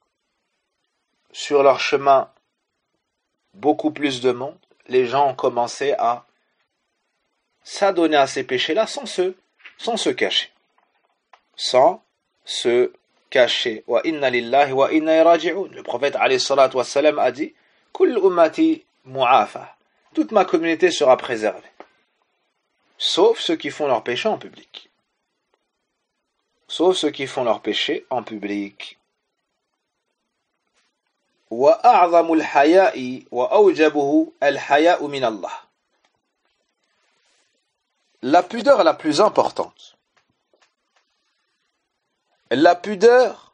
sur leur chemin beaucoup plus de monde, les gens ont commencé à s'adonner à ces péchés-là sans se, sans se cacher. Sans se cacher. Wa inna lillahi wa inna raji'un. Le prophète alayhi salatu wassalam a dit Kull ummati mu'afa. Toute ma communauté sera préservée. Sauf ceux qui font leurs péchés en public. Sauf ceux qui font leurs péchés en public. Wa a'zamu al-haya'i wa awjabuhu al-haya'u min Allah. La pudeur la plus importante. La pudeur,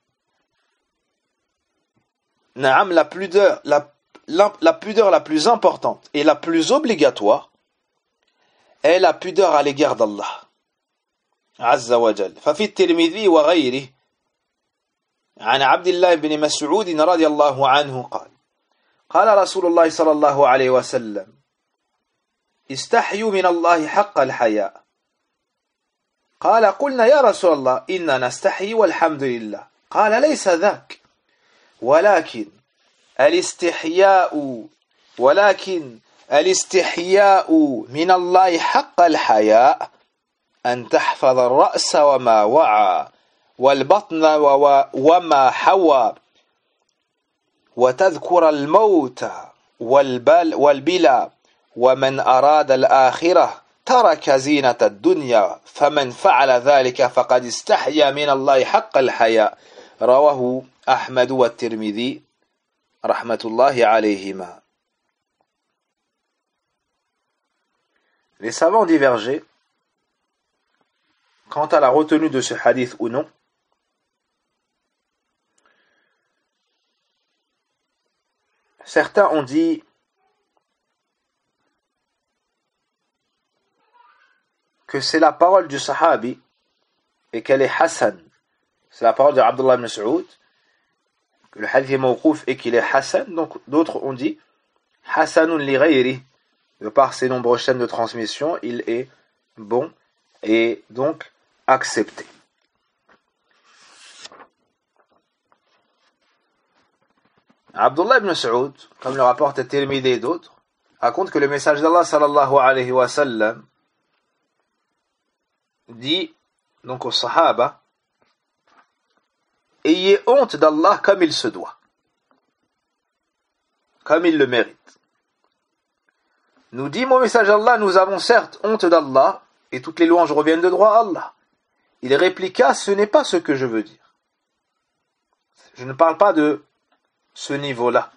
naam, la pudeur, la, la, la pudeur la plus importante et la plus obligatoire est la pudeur à l'égard d'Allah. Azza wa Jal. ففي الترمذي وغيره عن عبد الله بن مسعود رضي الله عنه قال قال رسول الله صلى الله عليه وسلم استحيوا من الله حق الحياء قال قلنا يا رسول الله إنا نستحي والحمد لله قال ليس ذاك ولكن الاستحياء ولكن الاستحياء من الله حق الحياء أن تحفظ الرأس وما وعى والبطن وما حوى وتذكر الموت والبل والبلا ومن أراد الآخرة ترك زينة الدنيا فمن فعل ذلك فقد استحيا من الله حق الحياء رواه أحمد والترمذي رحمة الله عليهما. Les savants divergeaient quant à la retenue de ce hadith ou non. Certains ont dit que c'est la parole du sahabi et qu'elle est Hassan. C'est la parole de Abdullah ibn Mas'ud. Le hadith est mawqouf et qu'il est Hassan. Donc d'autres ont dit Hassanun li ghayri. De par ses nombreuses chaînes de transmission, il est bon et donc accepté. Abdullah ibn Mas'ud, comme le rapporte Tirmidhi et d'autres, raconte que le message d'Allah sallallahu alayhi wa sallam dit donc aux Sahaba: ayez honte d'Allah comme il se doit, comme il le mérite. Nous dit mon message d'Allah: nous avons certes honte d'Allah et toutes les louanges reviennent de droit à Allah. Il répliqua: ce n'est pas ce que je veux dire. Je ne parle pas de ce niveau-là.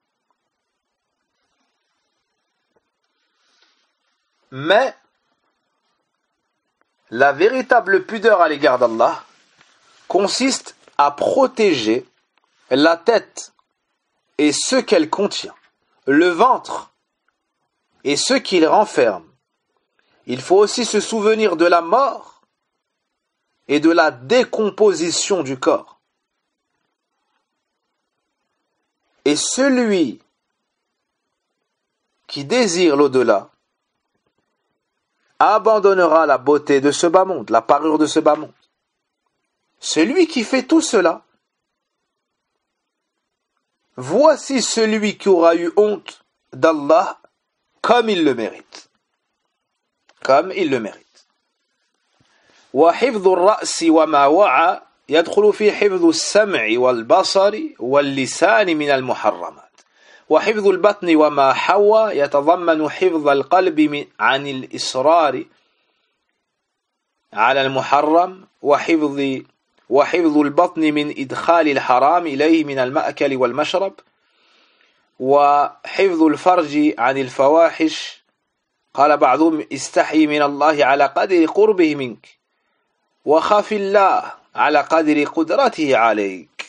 Mais la véritable pudeur à l'égard d'Allah consiste à protéger la tête et ce qu'elle contient, le ventre et ce qu'il renferme. Il faut aussi se souvenir de la mort et de la décomposition du corps. Et celui qui désire l'au-delà abandonnera la beauté de ce bas monde, la parure de ce bas monde. Celui qui fait tout cela, voici celui qui aura eu honte d'Allah comme il le mérite. Comme il le mérite. وحفظ الرأس وما وعى يدخل في حفظ السمع والبصر واللسان من المحرمات. وحفظ البطن وما حوى يتضمن حفظ القلب عن الإصرار على المحرم وحفظ وحفظ البطن من إدخال الحرام إليه من المأكل والمشرب وحفظ الفرج عن الفواحش. قال بعضهم: استحي من الله على قدر قربه منك وخاف الله على قدر قدرته عليك.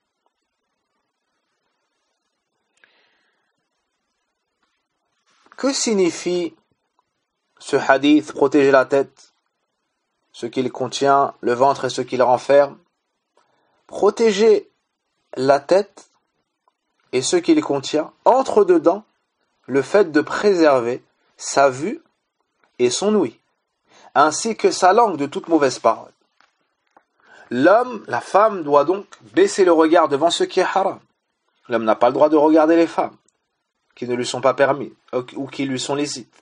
Que signifie ce hadith: protéger la tête, ce qu'il contient, le ventre et ce qu'il renferme? Protéger la tête et ce qu'il contient, entre dedans le fait de préserver sa vue et son ouïe, ainsi que sa langue de toute mauvaise parole. L'homme, la femme doit donc baisser le regard devant ce qui est haram. L'homme n'a pas le droit de regarder les femmes qui ne lui sont pas permis ou qui lui sont licites.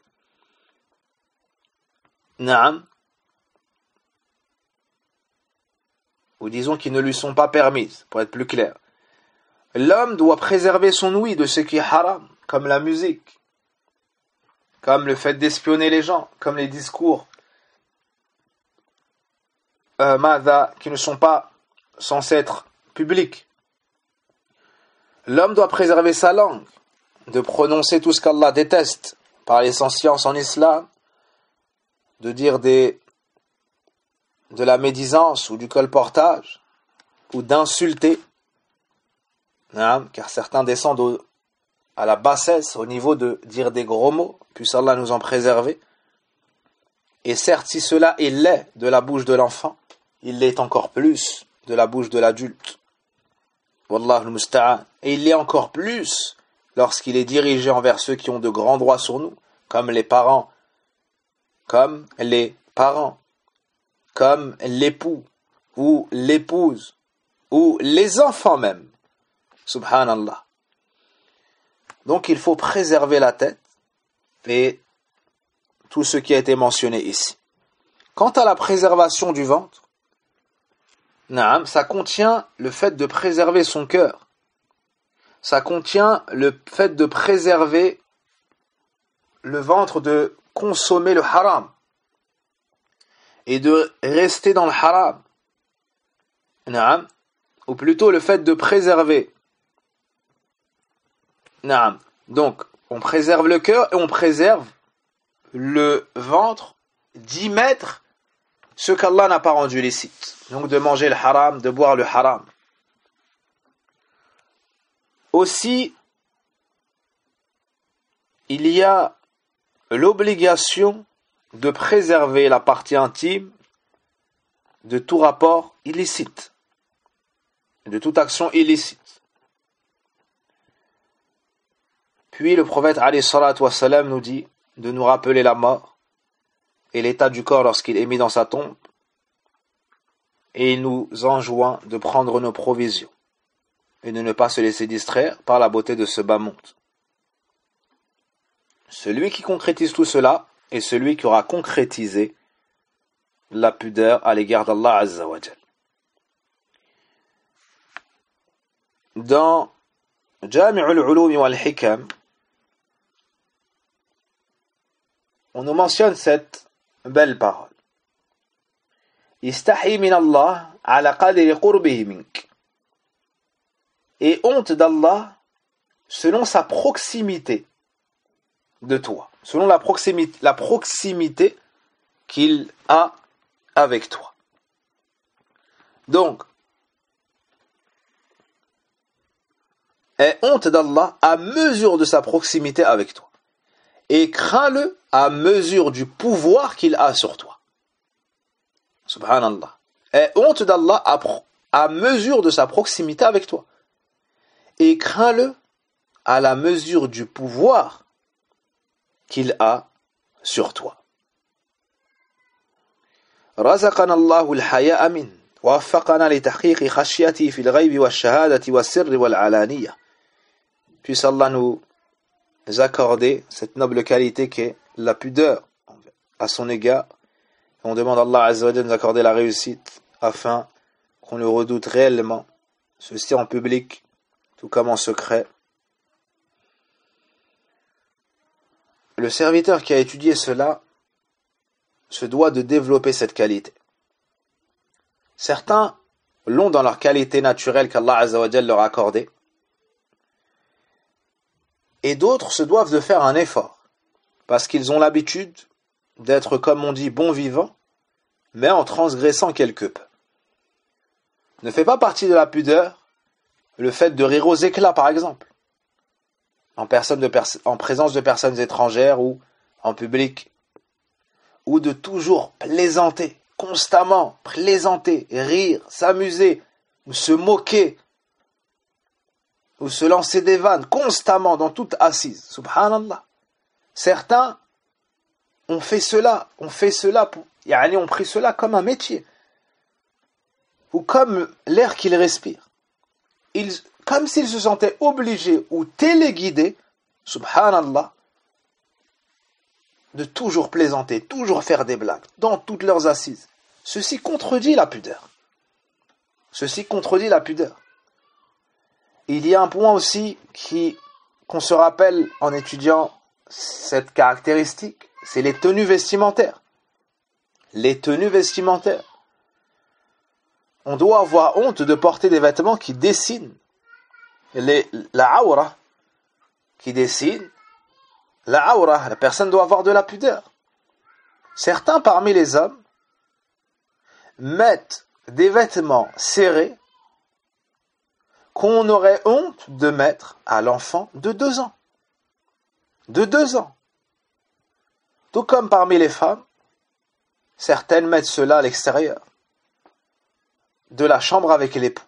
Naam. Ou disons qui ne lui sont pas permises, pour être plus clair. L'homme doit préserver son ouïe de ce qui est haram, comme la musique, comme le fait d'espionner les gens, comme les discours euh, mada, qui ne sont pas censés être publics. L'homme doit préserver sa langue, de prononcer tout ce qu'Allah déteste, parler sans science en islam, de dire des, de la médisance ou du colportage, ou d'insulter, hein, car certains descendent au, à la bassesse, au niveau de dire des gros mots, puisse Allah nous en préserver. Et certes, si cela est laid de la bouche de l'enfant, il l'est encore plus de la bouche de l'adulte. Wallahu al-musta'an. Et il l'est encore plus lorsqu'il est dirigé envers ceux qui ont de grands droits sur nous, comme les parents, comme les parents, comme l'époux, ou l'épouse, ou les enfants même. Subhanallah. Donc il faut préserver la tête et tout ce qui a été mentionné ici. Quant à la préservation du ventre, naam, ça contient le fait de préserver son cœur. Ça contient le fait de préserver le ventre de consommer le haram et de rester dans le haram. Naam, ou plutôt le fait de préserver. Naam. Donc, on préserve le cœur et on préserve le ventre d'y mettre ce qu'Allah n'a pas rendu licite. Donc de manger le haram, de boire le haram. Aussi, il y a l'obligation de préserver la partie intime de tout rapport illicite, de toute action illicite. Puis le prophète alayhi salatu wassalam nous dit de nous rappeler la mort et l'état du corps lorsqu'il est mis dans sa tombe, et il nous enjoint de prendre nos provisions et de ne pas se laisser distraire par la beauté de ce bas monde. Celui qui concrétise tout cela est celui qui aura concrétisé la pudeur à l'égard d'Allah Azza wa Jal. Dans Jami'ul Ulum wal Hikam, on nous mentionne cette belle parole. Istahi min Allah ala qadri qurbihi mink. Et honte d'Allah selon sa proximité de toi, selon la proximité, la proximité qu'il a avec toi. Donc, aie honte d'Allah à mesure de sa proximité avec toi. Et crains-le à mesure du pouvoir qu'il a sur toi. Subhanallah. Aie honte d'Allah à, à mesure de sa proximité avec toi. Et crains-le à la mesure du pouvoir qu'il a sur toi. رزقنا الله الحياء منه ووفقنا لتحقيق خشيته في الغيب والشهادة والسر والعلانية. Puisse Allah nous accorder cette noble qualité qu'est la pudeur à son égard. On demande à Allah Azza wa Jalla de nous accorder la réussite afin qu'on le redoute réellement, ceci en public tout comme en secret. Le serviteur qui a étudié cela se doit de développer cette qualité. Certains l'ont dans leur qualité naturelle qu'Allah Azza wa Jalla leur a accordée, et d'autres se doivent de faire un effort, parce qu'ils ont l'habitude d'être, comme on dit, bons vivants, mais en transgressant quelque peu. Ne fait pas partie de la pudeur le fait de rire aux éclats, par exemple, en, personne de pers- en présence de personnes étrangères ou en public, ou de toujours plaisanter, constamment plaisanter, rire, s'amuser, ou se moquer, ou se lancer des vannes constamment dans toute assise. Subhanallah. Certains ont fait cela, ont fait cela, pour, yani ont pris cela comme un métier, ou comme l'air qu'ils respirent. Ils, comme s'ils se sentaient obligés ou téléguidés, subhanallah, de toujours plaisanter, toujours faire des blagues, dans toutes leurs assises. Ceci contredit la pudeur. Ceci contredit la pudeur. Il y a un point aussi qui, qu'on se rappelle en étudiant cette caractéristique, c'est les tenues vestimentaires. Les tenues vestimentaires. On doit avoir honte de porter des vêtements qui dessinent les, la aura, qui dessinent la aura. La personne doit avoir de la pudeur. Certains parmi les hommes mettent des vêtements serrés qu'on aurait honte de mettre à l'enfant de deux ans. De deux ans. Tout comme parmi les femmes, certaines mettent cela à l'extérieur de la chambre avec l'époux.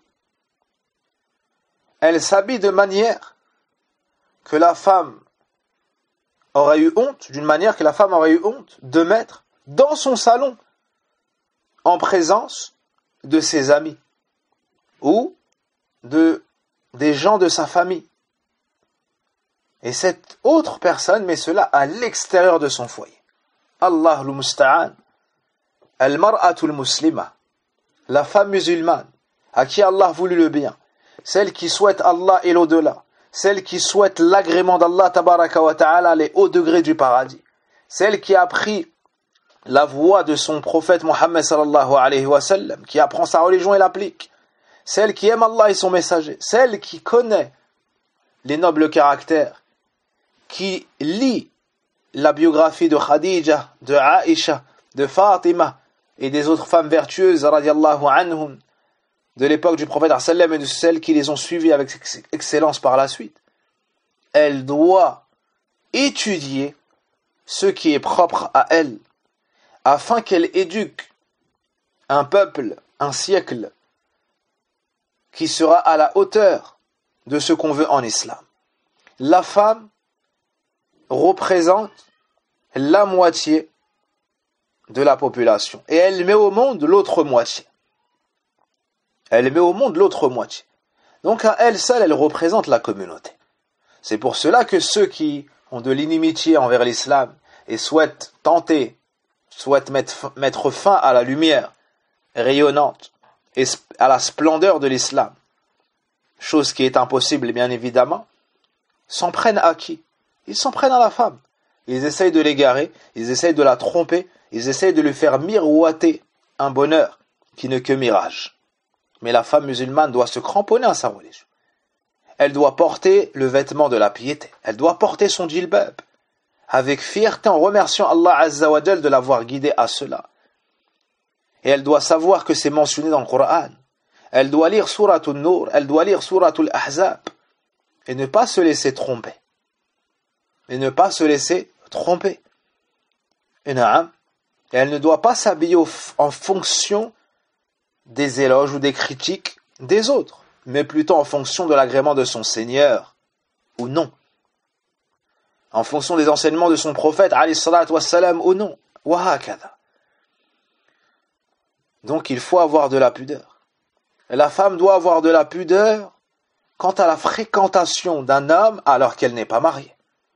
Elles s'habillent de manière que la femme aurait eu honte, d'une manière que la femme aurait eu honte de mettre dans son salon, en présence de ses amis ou de des gens de sa famille. Et cette autre personne met cela à l'extérieur de son foyer. Allah al-Musta'an, al-mar'atul muslima, la femme musulmane, à qui Allah voulut le bien, celle qui souhaite Allah et l'au-delà, celle qui souhaite l'agrément d'Allah tabaraka wa ta'ala, les hauts degrés du paradis, celle qui a pris la voie de son prophète Mohammed sallallahu alayhi wa sallam, qui apprend sa religion et l'applique, celle qui aime Allah et son messager, celle qui connaît les nobles caractères, qui lit la biographie de Khadija, de Aïcha, de Fatima et des autres femmes vertueuses radiallahu anhum de l'époque du prophète sallam et de celles qui les ont suivies avec excellence par la suite. Elle doit étudier ce qui est propre à elle afin qu'elle éduque un peuple, un siècle qui sera à la hauteur de ce qu'on veut en islam. La femme représente la moitié de la population et elle met au monde l'autre moitié. Elle met au monde l'autre moitié. Donc à elle seule, elle représente la communauté. C'est pour cela que ceux qui ont de l'inimitié envers l'islam et souhaitent tenter, souhaitent mettre, mettre fin à la lumière rayonnante et à la splendeur de l'islam, chose qui est impossible bien évidemment, s'en prennent à qui? Ils s'en prennent à la femme. Ils essayent de l'égarer, ils essayent de la tromper, ils essayent de lui faire miroiter un bonheur qui n'est que mirage. Mais la femme musulmane doit se cramponner à sa religion. Elle doit porter le vêtement de la piété. Elle doit porter son djilbab avec fierté en remerciant Allah Azza wa Jal de l'avoir guidée à cela. Et elle doit savoir que c'est mentionné dans le Coran. Elle doit lire Suratul Nur, elle doit lire Suratul Ahzab et ne pas se laisser tromper. Et ne pas se laisser tromper. Et naam, elle ne doit pas s'habiller en fonction des éloges ou des critiques des autres, mais plutôt en fonction de l'agrément de son Seigneur, ou non. En fonction des enseignements de son prophète, alayhi salatu wassalam, ou non. Wa hakada. Donc il faut avoir de la pudeur. Et la femme doit avoir de la pudeur quant à la fréquentation d'un homme alors qu'elle n'est pas mariée.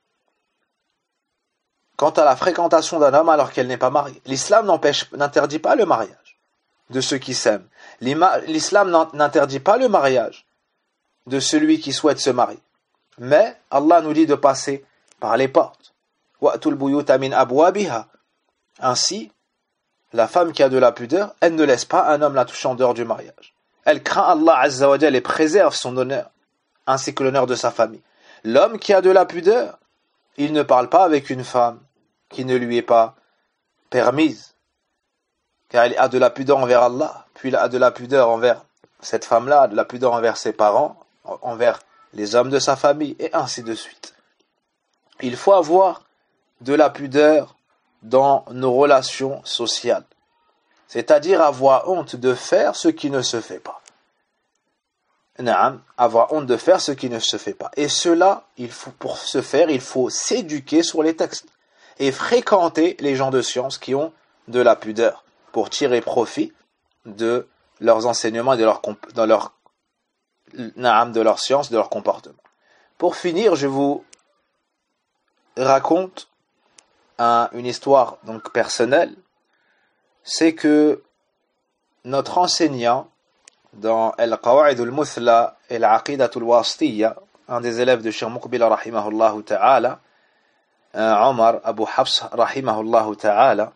Quant à la fréquentation d'un homme alors qu'elle n'est pas mariée. L'islam n'empêche, n'interdit pas le mariage de ceux qui s'aiment. L'islam n'interdit pas le mariage de celui qui souhaite se marier. Mais Allah nous dit de passer par les portes. Wa'tul buyuta min abwabiha. Ainsi, la femme qui a de la pudeur, elle ne laisse pas un homme la toucher en dehors du mariage. Elle craint Allah Azza wa Jal et préserve son honneur, ainsi que l'honneur de sa famille. L'homme qui a de la pudeur, il ne parle pas avec une femme qui ne lui est pas permise. Car il a de la pudeur envers Allah, puis il a de la pudeur envers cette femme-là, de la pudeur envers ses parents, envers les hommes de sa famille, et ainsi de suite. Il faut avoir de la pudeur dans nos relations sociales, c'est-à-dire avoir honte de faire ce qui ne se fait pas. Naam, avoir honte de faire ce qui ne se fait pas. Et cela, il faut, pour ce faire, il faut s'éduquer sur les textes et fréquenter les gens de science qui ont de la pudeur, pour tirer profit de leurs enseignements et de leur, dans leur, de leur science, de leur comportement. Pour finir, je vous raconte un, une histoire donc personnelle. C'est que notre enseignant dans Al-Qawa'id al-Muthla et l'Aqidat al-Wasitiyya, un des élèves de Cheikh Muqbil rahimahullah ta'ala, Omar Abu Hafs rahimahullah ta'ala,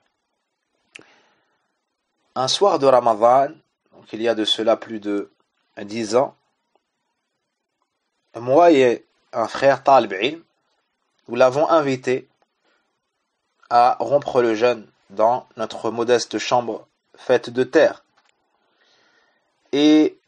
un soir de Ramadan, donc il y a de cela plus de dix ans, moi et un frère Talib Ilm, nous l'avons invité à rompre le jeûne dans notre modeste chambre faite de terre. Et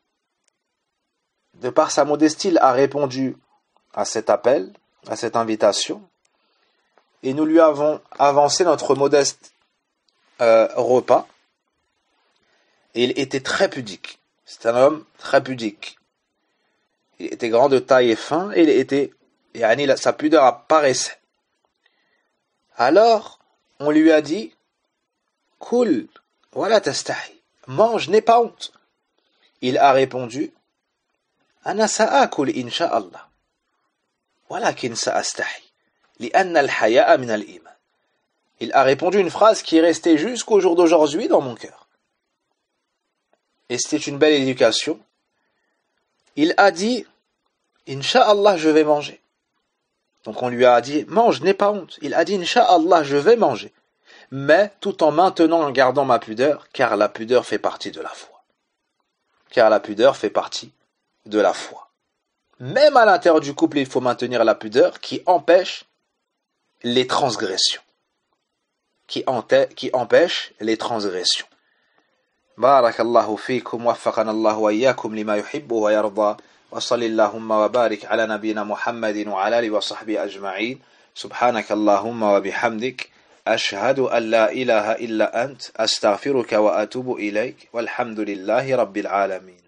de par sa modestie, il a répondu à cet appel, à cette invitation, et nous lui avons avancé notre modeste euh, repas. Et il était très pudique. C'est un homme très pudique. Il était grand de taille et fin, et il était, et sa pudeur apparaissait. Alors, on lui a dit, Kul, wala tastahi, mange, n'aie pas honte. Il a répondu, Ana sa'akul insha'Allah. ولكن سأستحي لأن الحياء من الإيمان. Il a répondu une phrase qui est restée jusqu'au jour d'aujourd'hui dans mon cœur. Et c'était une belle éducation. Il a dit, Inch'Allah, je vais manger. Donc on lui a dit, mange, n'aie pas honte. Il a dit, Inch'Allah, je vais manger. Mais tout en maintenant, en gardant ma pudeur, car la pudeur fait partie de la foi. Car la pudeur fait partie de la foi. Même à l'intérieur du couple, il faut maintenir la pudeur qui empêche les transgressions. Qui, qui empêche les transgressions. Barakallahu fikum, waffaqana Allahu wa iyyakum lima yuhibbu wa yarda, wa sallillahumma wa barik ala nabiyyina Muhammadin wa ala alihi wa sahbihi ajma'in. Subhanaka Allahumma wa bihamdik, ashhadu an la ilaha illa ant, astaghfiruka wa atubu ilayk, walhamdulillahi rabbil alamin.